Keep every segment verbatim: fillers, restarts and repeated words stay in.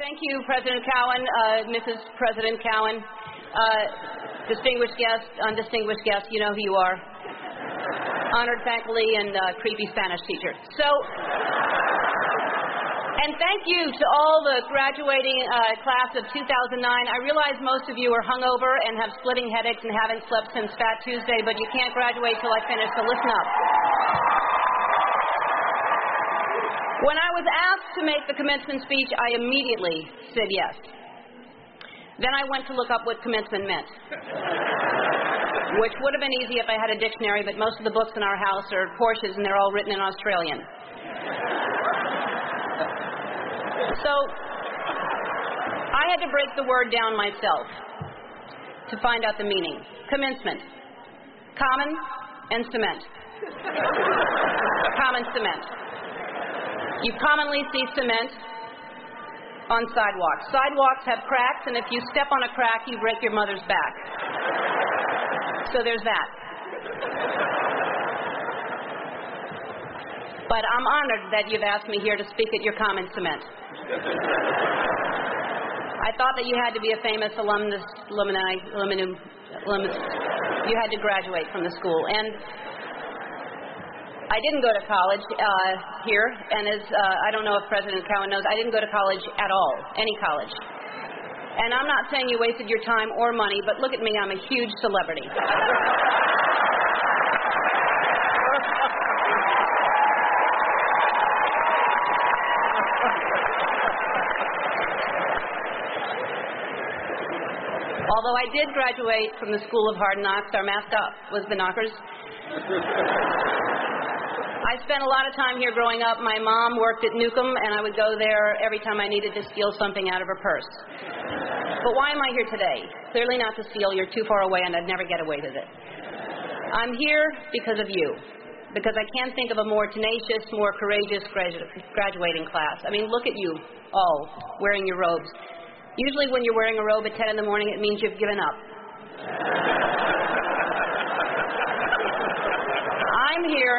Thank you, President Cowan, uh, Missus President Cowan, uh, distinguished guests, undistinguished guests, you know who you are. Honored faculty and uh, creepy Spanish teacher. So, and thank you to all the graduating uh, class of two thousand nine. I realize most of you are hungover and have splitting headaches and haven't slept since Fat Tuesday, but you can't graduate till I finish, so listen up. When I was asked to make the commencement speech, I immediately said yes. Then I went to look up what commencement meant, which would have been easy if I had a dictionary, but most of the books in our house are Porsches and they're all written in Australian. So I had to break the word down myself to find out the meaning. Commencement. Common and cement. Common cement. You commonly see cement on sidewalks. Sidewalks have cracks, and if you step on a crack, you break your mother's back. So there's that. But I'm honored that you've asked me here to speak at your common cement. I thought that you had to be a famous alumnus, alumni, alumnum, alumnus. You had to graduate from the school. And I didn't go to college uh, here, and as uh, I don't know if President Cowan knows, I didn't go to college at all, any college. And I'm not saying you wasted your time or money, but look at me, I'm a huge celebrity. Although I did graduate from the School of Hard Knocks, our mascot was the Knockers. I spent a lot of time here growing up. My mom worked at Newcomb, and I would go there every time I needed to steal something out of her purse. But why am I here today? Clearly not to steal. You're too far away, and I'd never get away with it. I'm here because of you, because I can't think of a more tenacious, more courageous gradu- graduating class. I mean, look at you all wearing your robes. Usually when you're wearing a robe at ten in the morning, it means you've given up. I'm here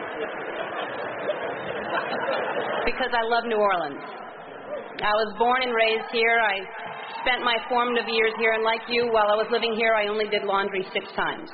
because I love New Orleans. I was born and raised here. I spent my formative years here, and like you, while I was living here, I only did laundry six times.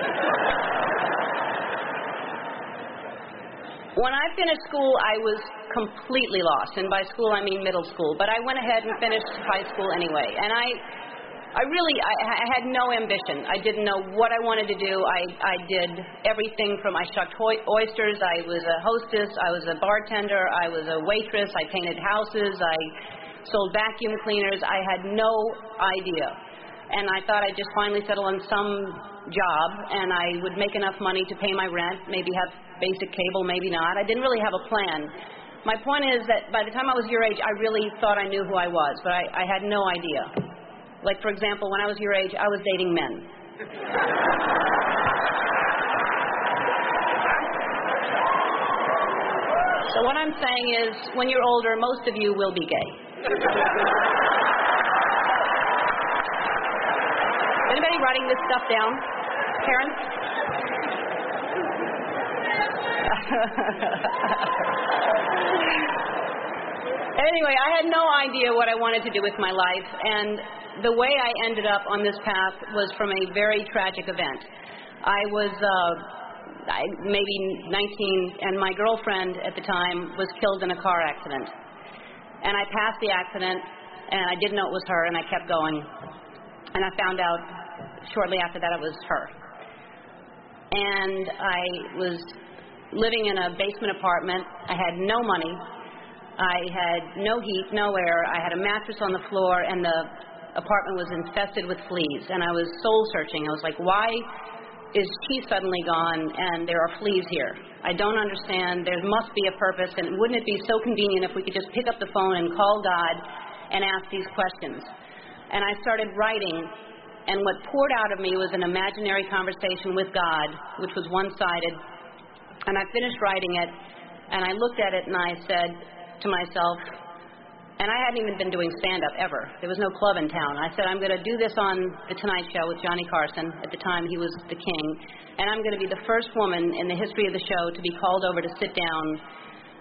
When I finished school, I was completely lost, and by school I mean middle school, but I went ahead and finished high school anyway, and I I really, I, I had no ambition. I didn't know what I wanted to do. I, I did everything from, I shucked ho- oysters, I was a hostess, I was a bartender, I was a waitress, I painted houses, I sold vacuum cleaners. I had no idea. And I thought I'd just finally settle on some job, and I would make enough money to pay my rent, maybe have basic cable, maybe not. I didn't really have a plan. My point is that by the time I was your age, I really thought I knew who I was, but I, I had no idea. Like, for example, when I was your age, I was dating men. So what I'm saying is, when you're older, most of you will be gay. Anybody writing this stuff down? Parents? Anyway, I had no idea what I wanted to do with my life, and the way I ended up on this path was from a very tragic event. I was uh, I, maybe nineteen, and my girlfriend at the time was killed in a car accident. And I passed the accident, and I didn't know it was her, and I kept going. And I found out shortly after that it was her. And I was living in a basement apartment. I had no money. I had no heat, no air. I had a mattress on the floor, and the apartment was infested with fleas. And I was soul searching. I was like, why is she suddenly gone and there are fleas here? I don't understand. There must be a purpose, and wouldn't it be so convenient if we could just pick up the phone and call God and ask these questions? And I started writing, and what poured out of me was an imaginary conversation with God, which was one-sided. And I finished writing it, and I looked at it, and I said to myself, and I hadn't even been doing stand-up ever. There was no club in town. I said, I'm going to do this on The Tonight Show with Johnny Carson. At the time, he was the king. And I'm going to be the first woman in the history of the show to be called over to sit down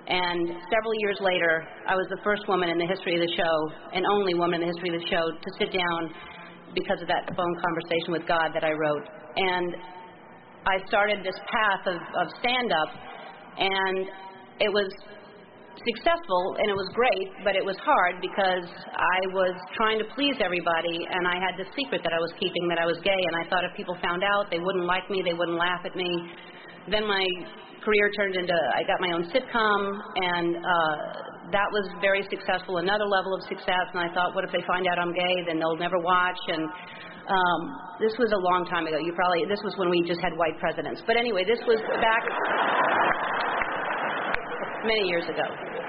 And several years later, I was the first woman in the history of the show, and only woman in the history of the show, to sit down because of that phone conversation with God that I wrote. And I started this path of, of stand-up, and it was successful, and it was great, but it was hard because I was trying to please everybody, and I had this secret that I was keeping, that I was gay, and I thought if people found out, they wouldn't like me, they wouldn't laugh at me. Then my career turned into, I got my own sitcom, and uh, that was very successful, another level of success, and I thought, what if they find out I'm gay, then they'll never watch, and um, this was a long time ago. You probably, this was when we just had white presidents. But anyway, this was back many years ago.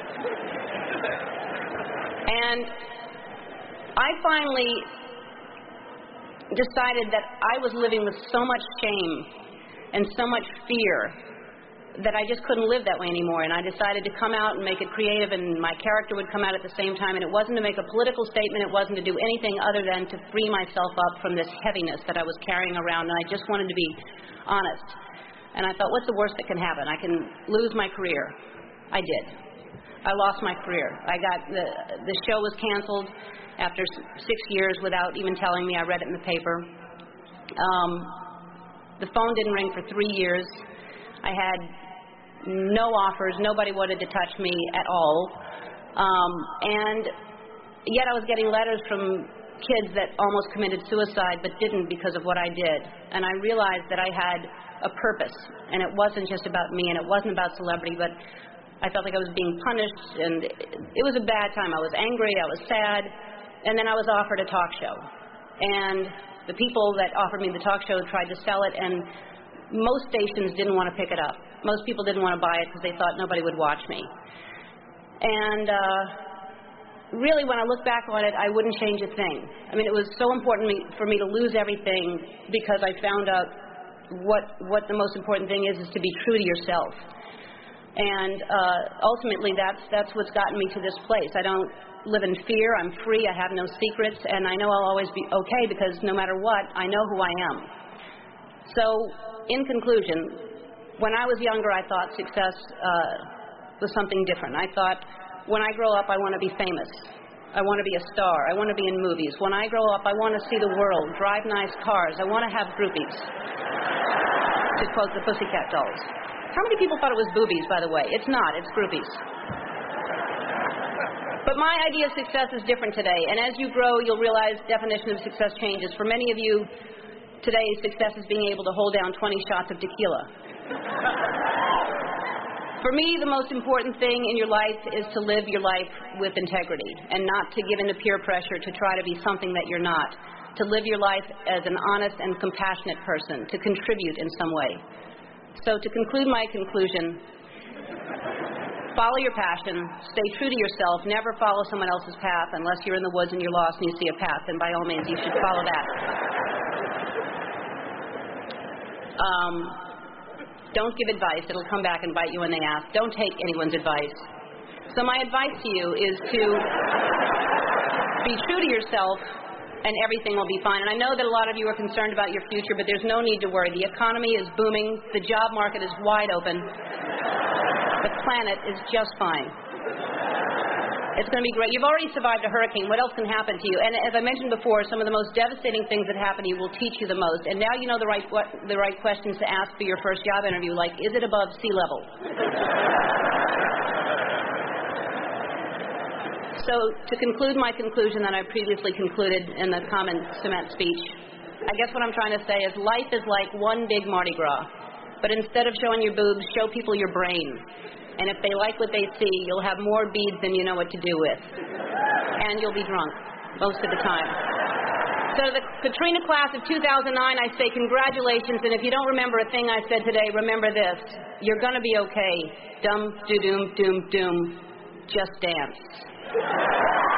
And I finally decided that I was living with so much shame and so much fear that I just couldn't live that way anymore. And I decided to come out and make it creative, and my character would come out at the same time. And it wasn't to make a political statement. It wasn't to do anything other than to free myself up from this heaviness that I was carrying around. And I just wanted to be honest. And I thought, what's the worst that can happen? I can lose my career. I did. I lost my career. I got the the show was canceled after six years without even telling me. I read it in the paper. Um, the phone didn't ring for three years. I had no offers. Nobody wanted to touch me at all. Um, and yet I was getting letters from kids that almost committed suicide but didn't because of what I did. And I realized that I had a purpose, and it wasn't just about me, and it wasn't about celebrity, but I felt like I was being punished, and it was a bad time. I was angry, I was sad, and then I was offered a talk show. And the people that offered me the talk show tried to sell it, and most stations didn't want to pick it up. Most people didn't want to buy it because they thought nobody would watch me. And uh, really, when I look back on it, I wouldn't change a thing. I mean, it was so important me, for me to lose everything because I found out what, what the most important thing is, is to be true to yourself. And uh, ultimately, that's, that's what's gotten me to this place. I don't live in fear. I'm free. I have no secrets. And I know I'll always be okay because no matter what, I know who I am. So, in conclusion, when I was younger, I thought success uh, was something different. I thought, when I grow up, I want to be famous. I want to be a star. I want to be in movies. When I grow up, I want to see the world, drive nice cars. I want to have groupies, to quote the Pussycat Dolls. How many people thought it was boobies, by the way? It's not. It's groupies. But my idea of success is different today. And as you grow, you'll realize definition of success changes. For many of you, today, success is being able to hold down twenty shots of tequila. For me, the most important thing in your life is to live your life with integrity and not to give in to peer pressure to try to be something that you're not. To live your life as an honest and compassionate person, to contribute in some way. So to conclude my conclusion, follow your passion, stay true to yourself, never follow someone else's path unless you're in the woods and you're lost and you see a path, then by all means you should follow that. Um, don't give advice. It'll come back and bite you when they ask. Don't take anyone's advice. So my advice to you is to be true to yourself, and everything will be fine. And I know that a lot of you are concerned about your future, but there's no need to worry. The economy is booming. The job market is wide open. The planet is just fine. It's going to be great. You've already survived a hurricane. What else can happen to you? And as I mentioned before, some of the most devastating things that happen to you will teach you the most. And now you know the right what, the right questions to ask for your first job interview, like, is it above sea level? So to conclude my conclusion that I previously concluded in the common cement speech, I guess what I'm trying to say is life is like one big Mardi Gras. But instead of showing your boobs, show people your brain. And if they like what they see, you'll have more beads than you know what to do with. And you'll be drunk most of the time. So to the Katrina class of two thousand nine, I say congratulations. And if you don't remember a thing I said today, remember this. You're going to be okay. Dum, do, doom, doom, doom. Just dance.